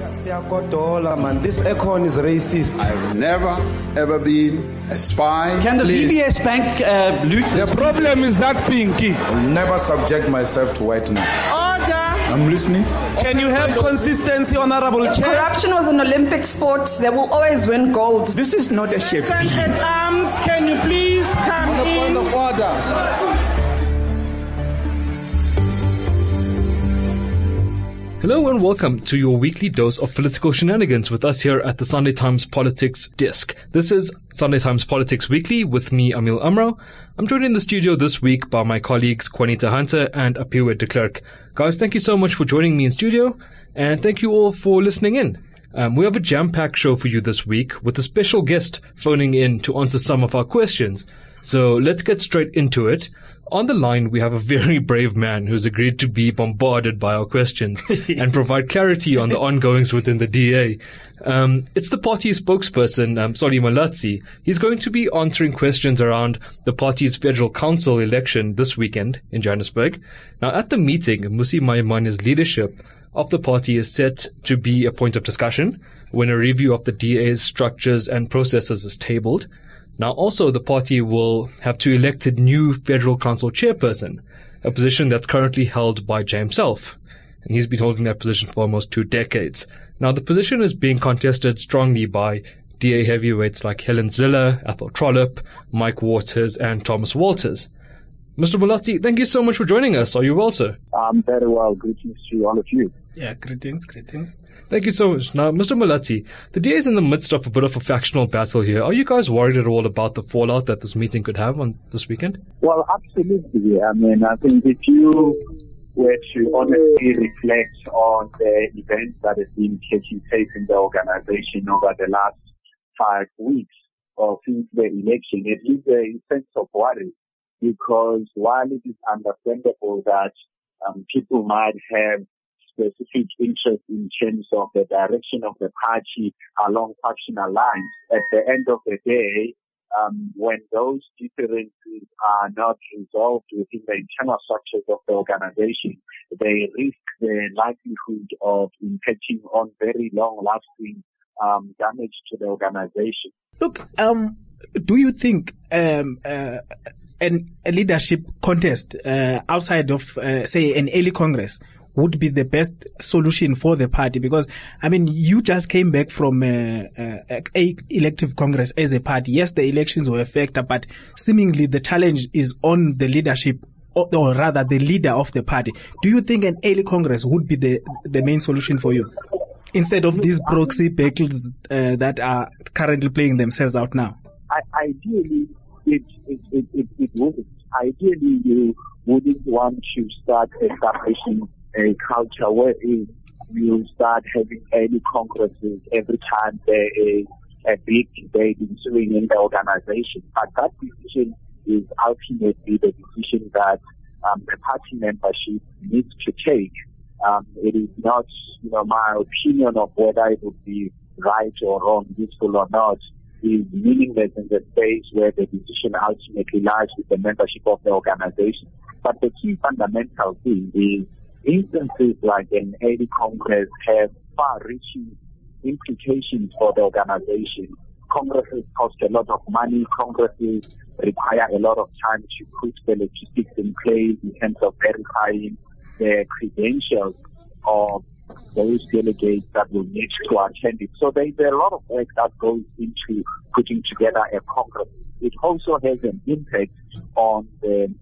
Man, this Econ is racist. I've never, ever been a spy. Can the VBS Bank loot? The problem is that Pinky. I'll never subject myself to whiteness. Order. I'm listening. Can you have consistency, Honorable Chair? Corruption was an Olympic sport. They will always win gold. This is not a Shakespeare. At arms, can you please come in? Point of order. Hello and welcome to your weekly dose of political shenanigans with us here at the Sunday Times Politics Desk. This is Sunday Times Politics Weekly with me, Amil Amro. I'm joined in the studio this week by my colleagues Juanita Hunter and Apiwe de Klerk. Guys, thank you so much for joining me in studio, and thank you all for listening in. We have a jam-packed show for you this week with a special guest phoning in to answer some of our questions. So let's get straight into it. On the line, we have a very brave man who's agreed to be bombarded by our questions and provide clarity on the ongoings within the DA. It's the party spokesperson, Solly Malatsi. He's going to be answering questions around the party's federal council election this weekend in Johannesburg. Now, at the meeting, Mmusi Maimana's leadership of the party is set to be a point of discussion when a review of the DA's structures and processes is tabled. Now, also, the party will have to elect a new federal council chairperson, a position that's currently held by Jay himself. And he's been holding that position for almost 2 decades. Now, the position is being contested strongly by DA heavyweights like Helen Zille, Athol Trollip, Mike Waters, and Thomas Walters. Mr. Malatsi, thank you so much for joining us. Are you well, sir? I'm very well. Greetings to all of you. Yeah, greetings. Thank you so much. Now, Mr. Malatsi, the DA is in the midst of a bit of a factional battle here. Are you guys worried at all about the fallout that this meeting could have on this weekend? Well, absolutely. I mean, I think if you were to honestly reflect on the events that have been taking place in the organization over the last 5 weeks or since the election, it is a sense of worry. Because while it is understandable that people might have specific interest in terms of the direction of the party along factional lines, at the end of the day, when those differences are not resolved within the internal structures of the organization, they risk the likelihood of impacting on very long-lasting damage to the organization. Look, do you think a leadership contest outside of, say, an early Congress would be the best solution for the party? Because, I mean, you just came back from a elective Congress as a party. Yes, the elections were a factor, but seemingly the challenge is on the leadership, or rather the leader of the party. Do you think an early Congress would be the main solution for you, instead of these proxy battles that are currently playing themselves out now? Ideally, it wouldn't. Ideally, you wouldn't want to start establishing a culture where you start having early congresses every time there is a big debate ensuing in the organization. But that decision is ultimately the decision that the party membership needs to take. It is not, my opinion of whether it would be right or wrong, useful or not, is meaningless in the space where the decision ultimately lies with the membership of the organization. But the key fundamental thing is instances like an early Congress have far-reaching implications for the organization. Congresses cost a lot of money. Congresses require a lot of time to put the logistics in place in terms of verifying the credentials of those delegates that will need to attend it. So there's a lot of work that goes into putting together a Congress. It also has an impact on the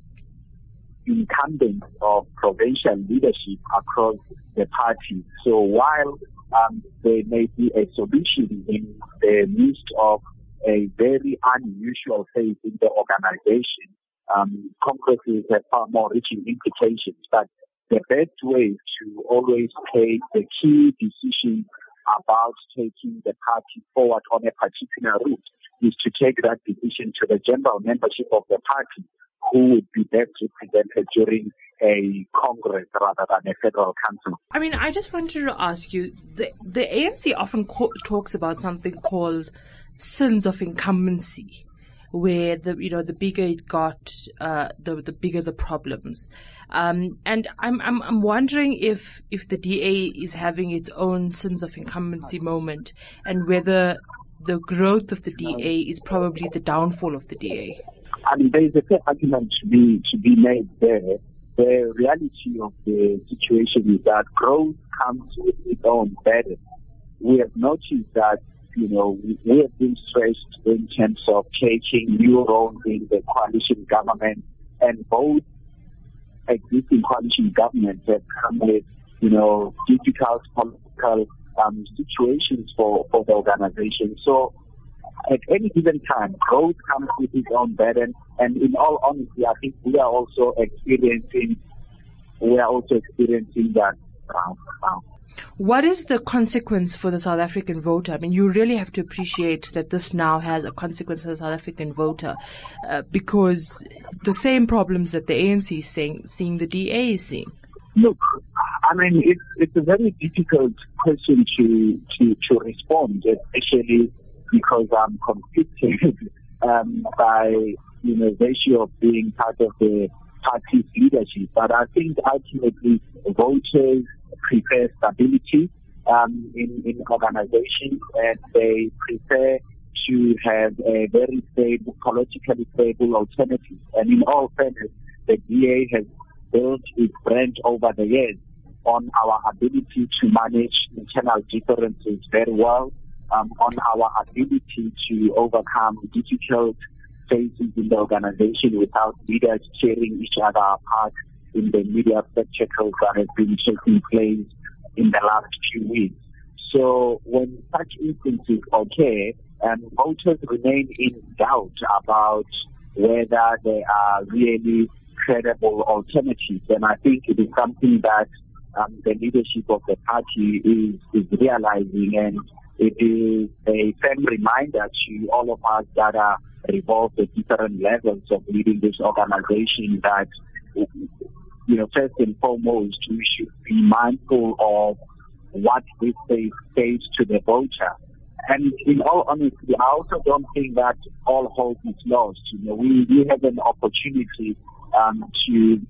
incumbents of provincial leadership across the party. So while there may be a solution in the midst of a very unusual phase in the organization, Congresses have far more reaching implications. But the best way to always take the key decision about taking the party forward on a particular route is to take that decision to the general membership of the party, who would be best represented during a Congress rather than a federal council. I mean, I just wanted to ask you, the ANC often talks about something called sins of incumbency. where the bigger it got, the bigger the problems. And I'm wondering if the DA is having its own sense of incumbency moment, and whether the growth of the DA is probably the downfall of the DA. I mean, there is a fair argument to be made there. The reality of the situation is that growth comes with its own burden. We have noticed that, we have been stressed in terms of taking new roles in the coalition government, and both existing coalition governments have come with, difficult political situations for the organization. So at any given time, growth comes with its own burden, and in all honesty, I think we are also experiencing that now. What is the consequence for the South African voter? I mean, you really have to appreciate that this now has a consequence for the South African voter, because the same problems that the ANC is seeing the DA is seeing. Look, I mean, it's a very difficult question to respond, especially because I'm conflicted by virtue of being part of the party's leadership. But I think ultimately voters prefer stability in organizations, and they prefer to have a very stable, politically stable alternative. And in all fairness, the DA has built its brand over the years on our ability to manage internal differences very well, on our ability to overcome difficult phases in the organization without leaders tearing each other apart in the media spectacles that have been taking place in the last few weeks. So when such instances occur, voters remain in doubt about whether they are really credible alternatives. And I think it is something that the leadership of the party is realizing, and it is a firm reminder to all of us that are involved at different levels of leading this organization that, first and foremost, we should be mindful of what this says to the voter. And in all honesty, I also don't think that all hope is lost. We have an opportunity to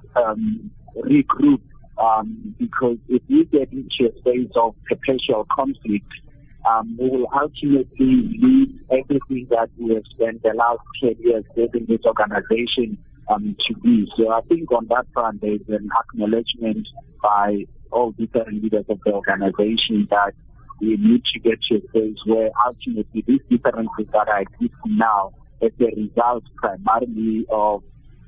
regroup, because if we get into a phase of perpetual conflict, we will ultimately lose everything that we have spent the last 10 years building this organization to be. So I think on that front, there is an acknowledgement by all different leaders of the organization that we need to get to a phase where ultimately these differences that are existing now as a result primarily of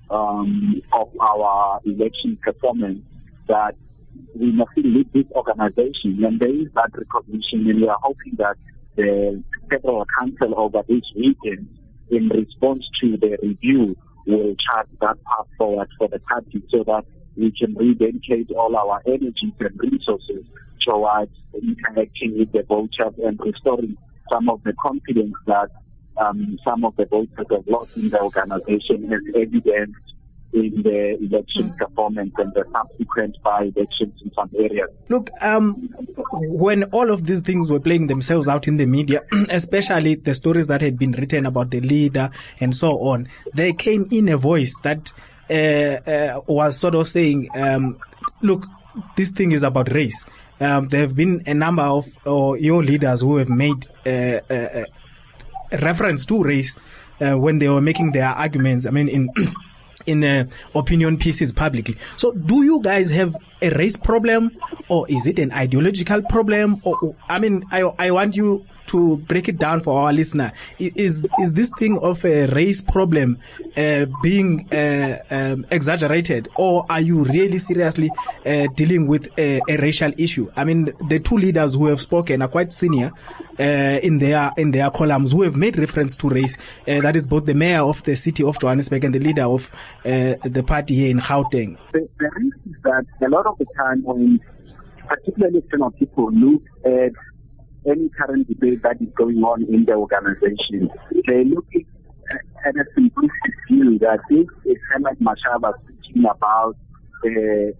our election performance, that we must lead this organization. And there is that recognition, and we are hoping that the Federal Council over this weekend, in response to the review, will chart that path forward for the party so that we can rededicate all our energies and resources towards interacting with the voters and restoring some of the confidence that some of the voters have lost in the organization, as evidenced in the election performance and the subsequent by-elections in some areas. Look, when all of these things were playing themselves out in the media, especially the stories that had been written about the leader and so on, there came in a voice that was sort of saying, look, this thing is about race. There have been a number of your leaders who have made reference to race when they were making their arguments. I mean, in opinion pieces publicly. So do you guys have a race problem, or is it an ideological problem? Or I mean, I want you to break it down for our listener. Is this thing of a race problem being exaggerated, or are you really seriously dealing with a racial issue? I mean, the two leaders who have spoken are quite senior in their columns, who have made reference to race. That is both the mayor of the city of Johannesburg and the leader of the party here in Gauteng. The reason is that a lot of the time when particularly external people look at any current debate that is going on in the organization, they look at a simplistic view that if Ahmed Mashaba is speaking about the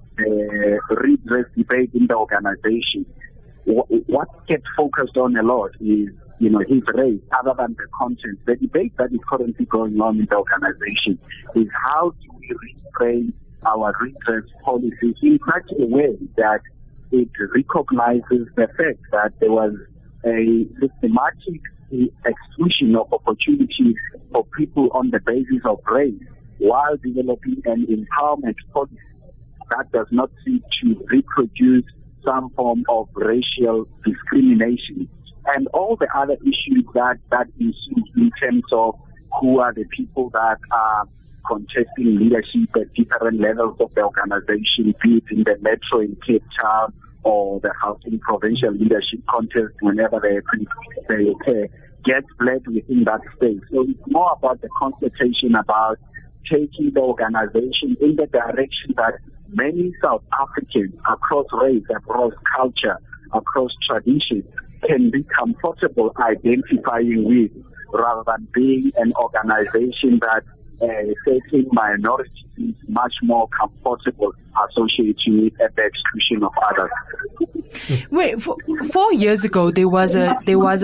redress debate in the organization, what gets focused on a lot is his race, other than the content. The debate that is currently going on in the organization is how do we reframe our redress policies in such a way that it recognizes the fact that there was a systematic exclusion of opportunities for people on the basis of race, while developing an empowerment policy that does not seek to reproduce some form of racial discrimination. And all the other issues that issue in terms of who are the people that are contesting leadership at different levels of the organization, be it in the metro in Cape Town or the Gauteng provincial leadership contest whenever they occur, gets bled within that space. So it's more about the consultation about taking the organization in the direction that many South Africans across race, across culture, across tradition can be comfortable identifying with, rather than being an organization that certain minorities is much more comfortable associating with at the exclusion of others. Wait, 4 years ago there was a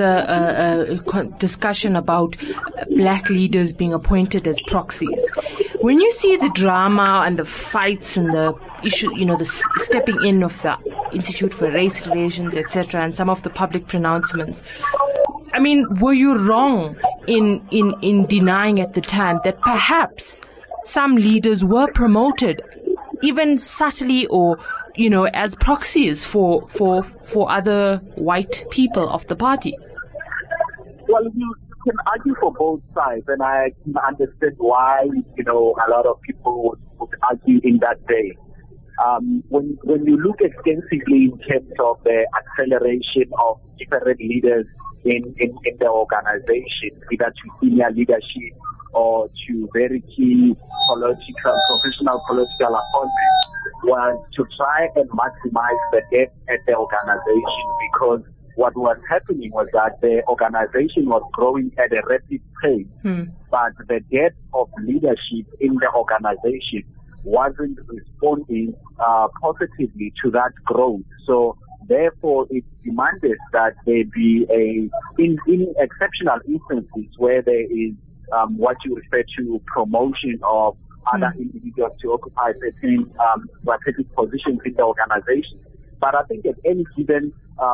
discussion about black leaders being appointed as proxies. When you see the drama and the fights and the issue, the stepping in of the Institute for Race Relations, etc., and some of the public pronouncements, I mean, were you wrong in denying at the time that perhaps some leaders were promoted, even subtly or, as proxies for other white people of the party? Well, you can argue for both sides, and I can understand why, a lot of people would argue in that way. When you look extensively in terms of the acceleration of different leaders in the organization, either to senior leadership or to very key professional political appointments, was to try and maximize the depth at the organization, because what was happening was that the organization was growing at a rapid pace, but the depth of leadership in the organization wasn't responding positively to that growth. So therefore, it demanded that there be in exceptional instances where there is what you refer to promotion of other individuals to occupy certain strategic positions in the organization. But I think at any given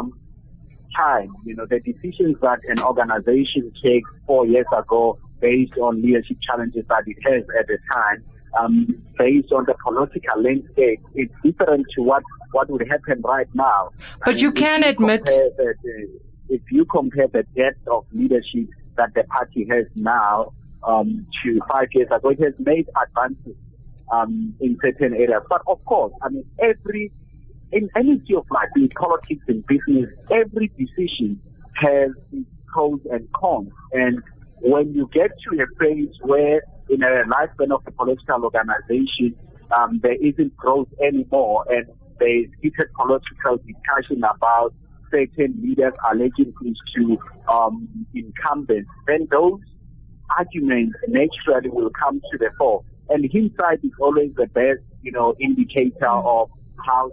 time, the decisions that an organization takes 4 years ago based on leadership challenges that it has at the time, based on the political landscape, it's different to what would happen right now. But you can admit, if you compare the depth of leadership that the party has now to 5 years ago, it has made advances in certain areas. But of course, in any field of life, in politics and business, every decision has its pros and cons. And when you get to a phase where in a lifespan of a political organization, there isn't growth anymore, and there is heated political discussion about certain leaders allegiances to incumbents, then those arguments naturally will come to the fore. And hindsight is always the best, indicator of how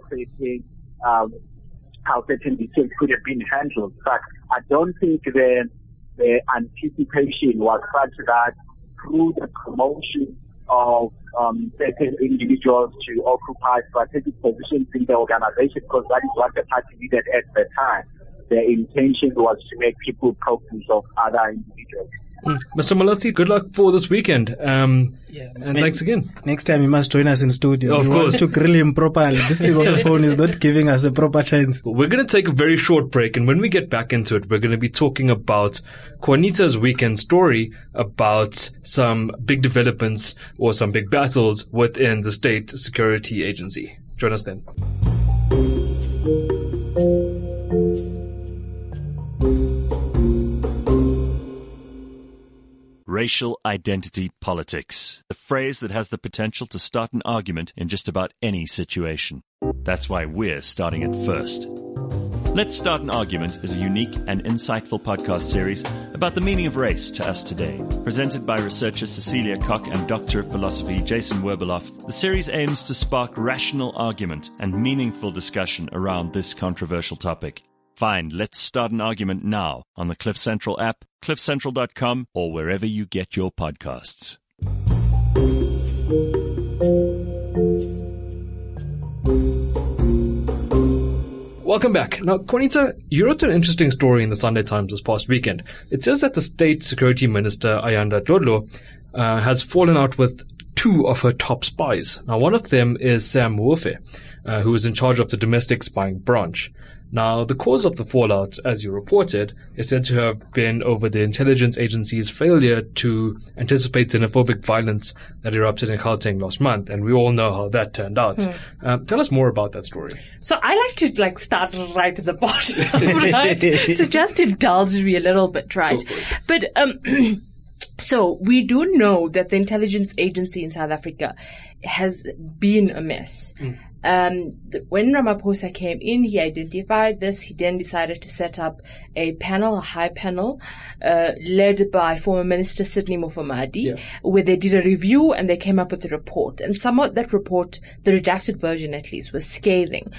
certain decisions could have been handled. But I don't think the anticipation was such that through the promotion of certain individuals to occupy strategic positions in the organization, because that is what the party needed at the time. The intention was to make people proxies of other individuals. Mr. Malati, good luck for this weekend. And thanks again. Next time you must join us in studio. Of course. To grill him properly. This thing on the phone is not giving us a proper chance. We're going to take a very short break, and when we get back into it, we're going to be talking about Juanita's weekend story about some big developments or some big battles within the State Security Agency. Join us then. Racial identity politics, a phrase that has the potential to start an argument in just about any situation. That's why we're starting it first. Let's Start an Argument is a unique and insightful podcast series about the meaning of race to us today. Presented by researcher Cecilia Koch and Doctor of Philosophy Jason Werbeloff, the series aims to spark rational argument and meaningful discussion around this controversial topic. Find Let's Start an Argument now on the Cliff Central app, cliffcentral.com, or wherever you get your podcasts. Welcome back. Now, Juanita, you wrote an interesting story in the Sunday Times this past weekend. It says that the State Security Minister, Ayanda Ndlodlo, has fallen out with two of her top spies. Now, one of them is Sam Moafe, who is in charge of the domestic spying branch. Now, the cause of the fallout, as you reported, is said to have been over the intelligence agency's failure to anticipate xenophobic violence that erupted in Gauteng last month, and we all know how that turned out. Tell us more about that story. So I like to start right at the bottom, right? So just indulge me a little bit, right? But so we do know that the intelligence agency in South Africa has been a mess. When Ramaphosa came in, he identified this. He then decided to set up a high panel, led by former Minister Sidney Mufamadi, where they did a review and they came up with a report. And somewhat that report, the redacted version at least, was scathing.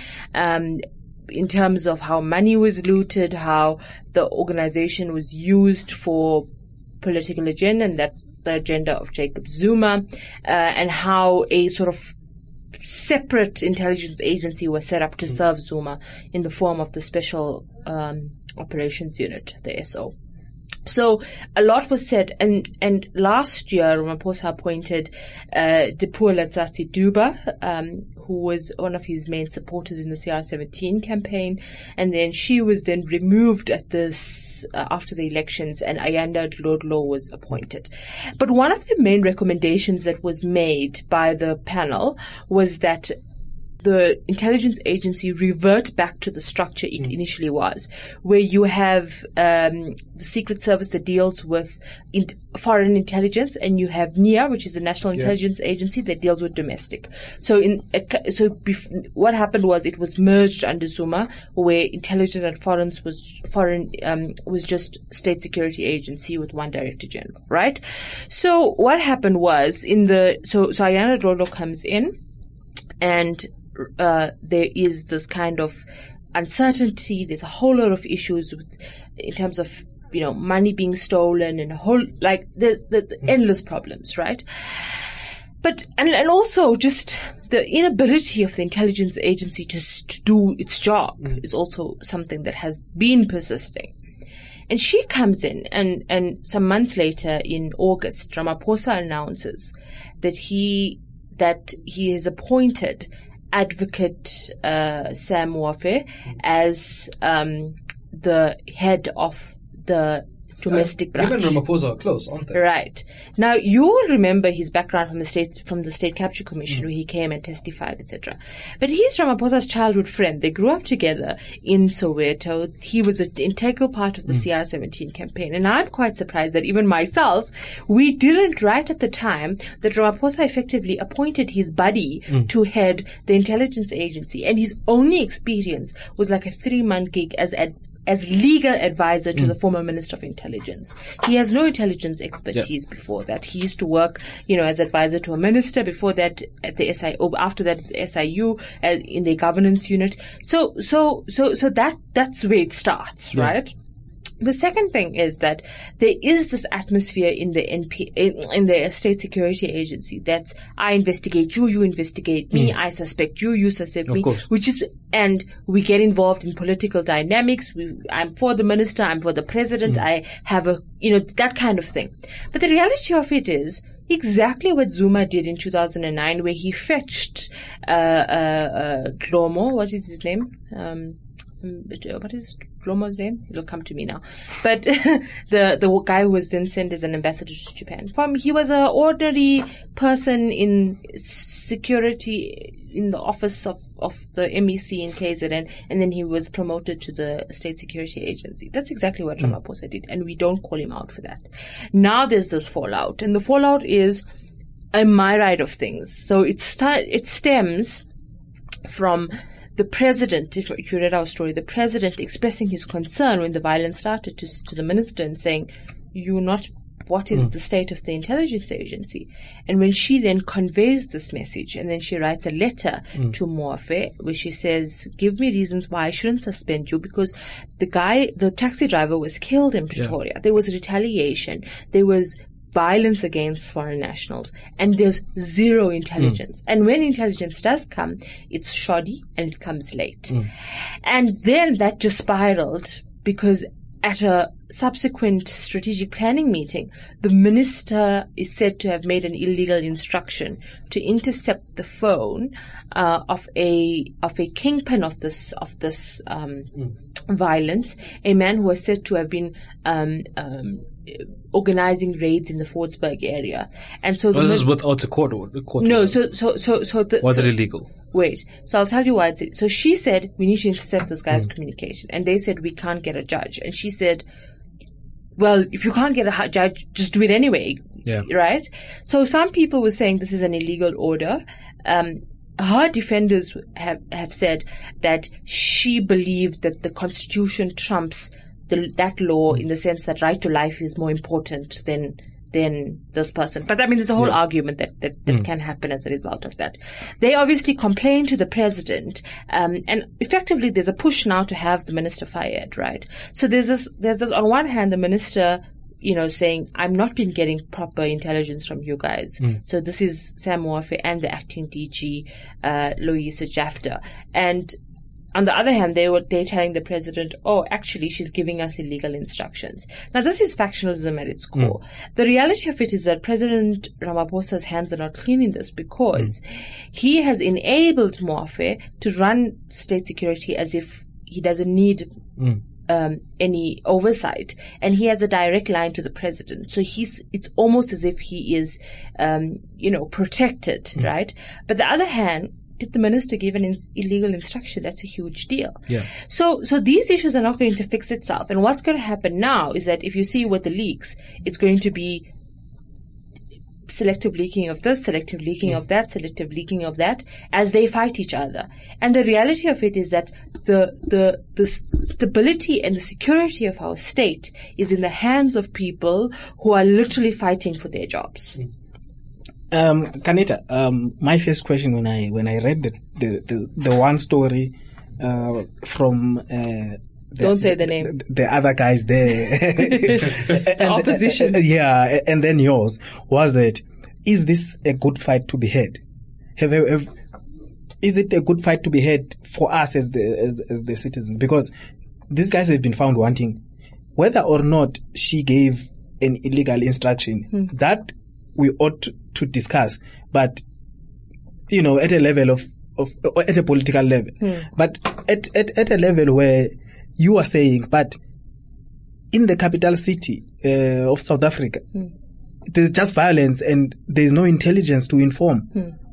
In terms of how money was looted, how the organization was used for political agenda, and that's the agenda of Jacob Zuma, and how a sort of separate intelligence agency was set up to serve Zuma in the form of the Special Operations Unit, the SO. So a lot was said, and last year Ramaphosa appointed Dipuo Letsatsi Duba, who was one of his main supporters in the CR17 campaign, and then she was then removed after the elections, and Ayanda Ndlodlo was appointed. But one of the main recommendations that was made by the panel was that the intelligence agency revert back to the structure it initially was, where you have the Secret Service that deals with foreign intelligence, and you have NIA, which is the National Intelligence Agency, that deals with domestic. So what happened was it was merged under Zuma, where intelligence and foreign was just State Security Agency with one Director General, right? So what happened was so Ayanda Ndlodlo comes in, and there is this kind of uncertainty. There's a whole lot of issues in terms of, money being stolen and there's the endless problems, right? But, and also just the inability of the intelligence agency to do its job is also something that has been persisting. And she comes in, and some months later in August, Ramaphosa announces that he has appointed Advocate Sam Moafe as the head of the domestic branch. Him and Ramaphosa are close, aren't they? Right. Now, you will remember his background from the State Capture Commission, where he came and testified, etc. But he's Ramaphosa's childhood friend. They grew up together in Soweto. He was an integral part of the CR17 campaign. And I'm quite surprised that even myself, we didn't write at the time that Ramaphosa effectively appointed his buddy to head the intelligence agency. And his only experience was like a 3-month gig as legal advisor to the former Minister of Intelligence. He has no intelligence expertise before that. He used to work, as advisor to a minister, before that at the SIU, after that at the SIU, in the governance unit. So that's where it starts, right? The second thing is that there is this atmosphere in the in the State Security Agency that's, I investigate you, you investigate me, I suspect you, you suspect me, and we get involved in political dynamics. I'm for the minister, I'm for the president, I have that kind of thing. But the reality of it is exactly what Zuma did in 2009, where he fetched Dhlomo, what is his name? What is Dhlomo's name? It'll come to me now. But the guy who was then sent as an ambassador to Japan. He was an ordinary person in security in the office of the MEC in KZN, and then he was promoted to the State Security Agency. That's exactly what Ramaphosa did, and we don't call him out for that. Now there's this fallout, and the fallout is a myriad of things. So it stems from the president, if you read our story, the president expressing his concern when the violence started to the minister and saying, you're not what is the state of the intelligence agency? And when she then conveys this message, and then she writes a letter to Moafe where she says, give me reasons why I shouldn't suspend you, because the taxi driver was killed in Pretoria. There was retaliation. There was violence against foreign nationals, and there's zero intelligence. And when intelligence does come, it's shoddy and it comes late. And then that just spiraled, because at a subsequent strategic planning meeting, the minister is said to have made an illegal instruction to intercept the phone of a kingpin of this violence, a man who was said to have been organizing raids in the Fordsburg area. And so this is without a court order. No, was it illegal? Wait, so I'll tell you why it's. So she said, we need to intercept this guy's communication. And they said, we can't get a judge. And she said, well, if you can't get a judge, just do it anyway. Yeah. Right? So some people were saying this is an illegal order. Her defenders have said that she believed that the Constitution trumps that law in the sense that right to life is more important than this person. But I mean, there's a whole argument that can happen as a result of that. They obviously complained to the president, and effectively there's a push now to have the minister fired, right? So there's this on one hand, the minister, saying, I'm not been getting proper intelligence from you guys. So this is Sam Moafe and the acting DG, Loyiso Jafta. And on the other hand, they're telling the president, oh, actually, she's giving us illegal instructions. Now, this is factionalism at its core. The reality of it is that President Ramaphosa's hands are not clean in this, because he has enabled Moafe to run state security as if he doesn't need any oversight, and he has a direct line to the president. So it's almost as if he is, protected, right? But the other hand, did the minister give an illegal instruction? That's a huge deal. Yeah. So these issues are not going to fix itself. And what's going to happen now is that if you see with the leaks, it's going to be selective leaking of this, selective leaking of that, selective leaking of that, as they fight each other. And the reality of it is that the stability and the security of our state is in the hands of people who are literally fighting for their jobs. Kanita, my first question when I read the one story from don't say the name. The other guys there. The opposition. And then yours was that, is this a good fight to be had? Is it a good fight to be had for us as the citizens? Because these guys have been found wanting. Whether or not she gave an illegal instruction, that we ought to discuss, but at a level at a political level, but at a level where you are saying, but in the capital city of South Africa, there's just violence and there's no intelligence to inform.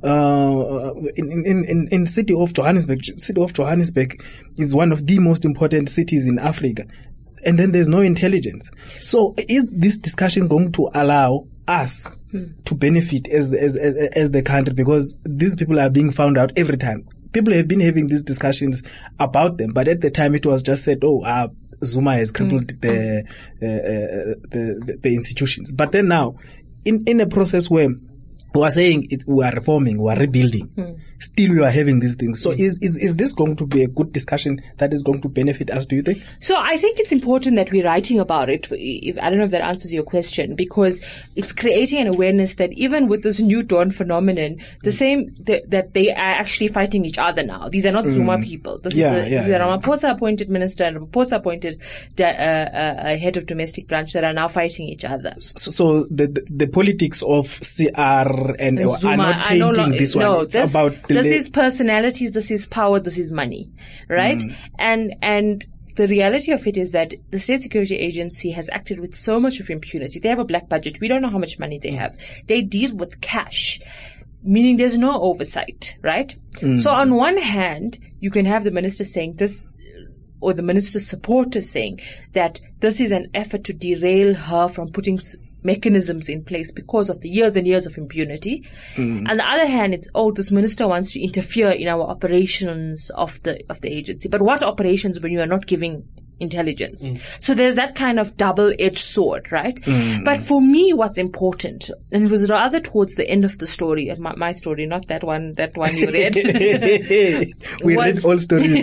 In city of Johannesburg is one of the most important cities in Africa, and then there's no intelligence. So is this discussion going to allow us to benefit as the country? Because these people are being found out every time. People have been having these discussions about them, but at the time it was just said, Zuma has crippled the institutions. But then now, in a process where we are saying we are reforming, we are rebuilding, still we are having these things. So is this going to be a good discussion that is going to benefit us, do you think? So I think it's important that we're writing about it. I don't know if that answers your question, because it's creating an awareness that even with this new dawn phenomenon, that they are actually fighting each other now. These are not Zuma people. This is a Ramaphosa appointed minister and Ramaphosa appointed head of domestic branch that are now fighting each other. So the politics of CR and Zuma are not tainting this one. No, it's about this is personalities, this is power, this is money, right? And the reality of it is that the State Security Agency has acted with so much of impunity. They have a black budget. We don't know how much money they have. They deal with cash, meaning there's no oversight, right? So on one hand, you can have the minister saying this, or the minister's supporters saying that this is an effort to derail her from putting mechanisms in place because of the years and years of impunity. On the other hand, it's, this minister wants to interfere in our operations of the agency. But what operations when you are not giving intelligence. So there's that kind of double-edged sword, right? But for me, what's important, and it was rather towards the end of the story, my story, not that one you read. We read all stories.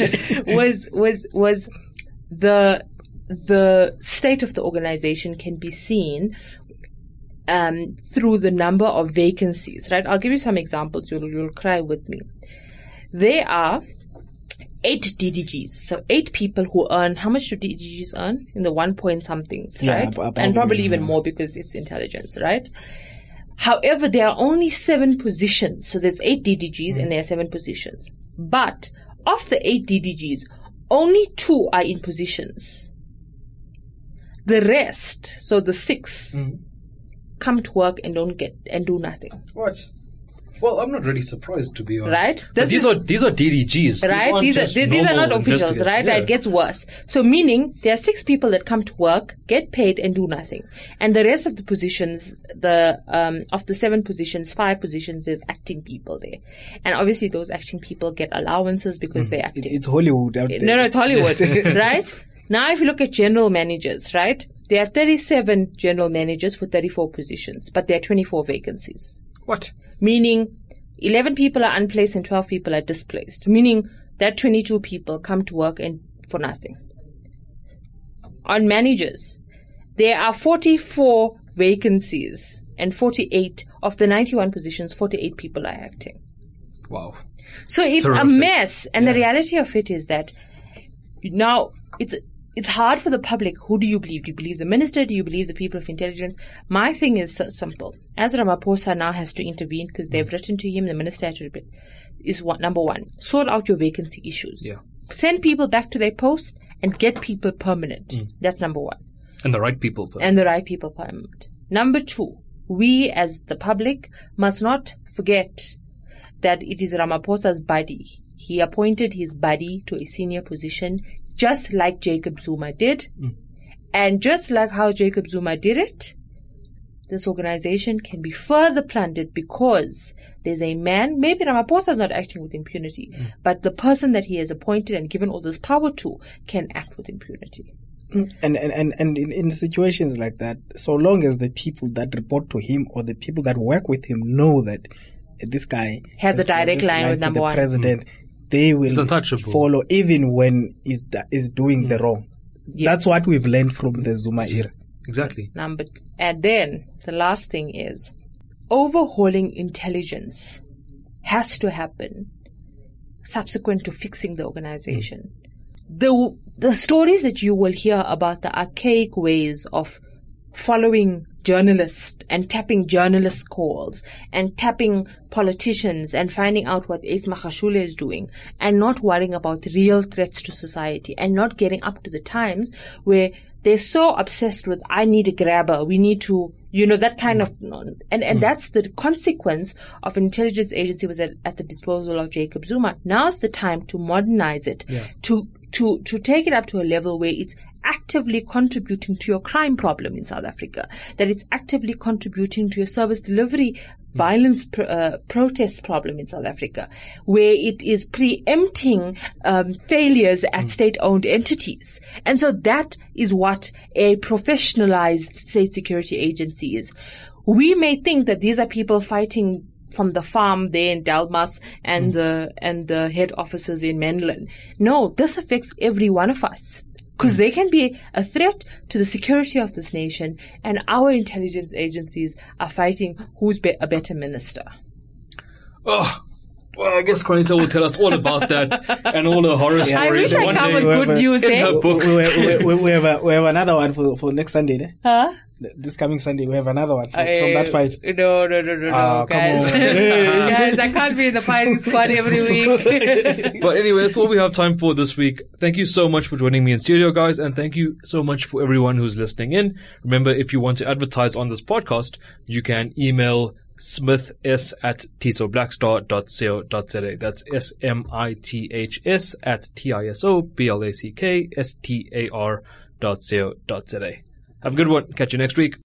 was the state of the organization can be seen through the number of vacancies, right? I'll give you some examples. You'll cry with me. There are 8 DDGs. So 8 people who earn, how much do DDGs earn? In the 1 point somethings, right? And probably even more because it's intelligence, right? However, there are only 7 positions. So there's 8 DDGs and there are 7 positions. But of the 8 DDGs, only 2 are in positions. The rest, so the 6, come to work and do nothing. What? Well, I'm not really surprised, to be honest. Right? But these are DDGs. Right? These are not officials, right? Yeah. It gets worse. So meaning there are 6 people that come to work, get paid and do nothing. And the rest of the positions, of the 7 positions, 5 positions, there's acting people there. And obviously those acting people get allowances because they're acting. It's Hollywood out there. No, it's Hollywood, right? Now if you look at general managers, right? There are 37 general managers for 34 positions, but there are 24 vacancies. What? Meaning 11 people are unplaced and 12 people are displaced. Meaning that 22 people come to work and for nothing. On managers, there are 44 vacancies and 48 of the 91 positions, 48 people are acting. Wow. So it's Terrific. a mess. And the reality of it is that now it's hard for the public. Who do you believe? Do you believe the minister? Do you believe the people of intelligence? My thing is simple. As Ramaphosa now has to intervene because they've written to him, the minister has to is number 1. Sort out your vacancy issues. Yeah. Send people back to their posts and get people permanent. That's number 1. And the right people. Permanent. Number 2, we as the public must not forget that it is Ramaphosa's buddy. He appointed his buddy to a senior position just like Jacob Zuma did. And just like how Jacob Zuma did it, this organization can be further plundered because there's a man, maybe Ramaphosa is not acting with impunity, but the person that he has appointed and given all this power to can act with impunity. And in situations like that, so long as the people that report to him or the people that work with him know that this guy has a direct line with number 1. President, they will follow even when is doing the wrong. Yeah. That's what we've learned from the Zuma era. Exactly. And then the last thing is overhauling intelligence has to happen subsequent to fixing the organization. The stories that you will hear about the archaic ways of following journalists and tapping journalist calls and tapping politicians and finding out what Ace Magashule is doing and not worrying about real threats to society and not getting up to the times where they're so obsessed with, I need a grabber, we need to, that kind of, and that's the consequence of an intelligence agency was at the disposal of Jacob Zuma. Now's the time to modernize it, to take it up to a level where it's actively contributing to your crime problem in South Africa, that it's actively contributing to your service delivery violence protest problem in South Africa, where it is preempting failures at state-owned entities. And so that is what a professionalized state security agency is. We may think that these are people fighting from the farm there in Delmas and the head offices in Menlyn. No, this affects every one of us. Because they can be a threat to the security of this nation, and our intelligence agencies are fighting who's a better minister. Oh, well, I guess Juanita will tell us all about that and all the horror stories. I wish I come with good news, in her book. We have another one for next Sunday, eh? Huh? This coming Sunday, we have another one from that fight. No, guys. Guys, I can't be in the fighting squad every week. But anyway, that's all we have time for this week. Thank you so much for joining me in studio, guys, and thank you so much for everyone who's listening in. Remember, if you want to advertise on this podcast, you can email smiths@tisoblackstar.co.za. That's smiths@tisoblackstar.co.za. Have a good one. Catch you next week.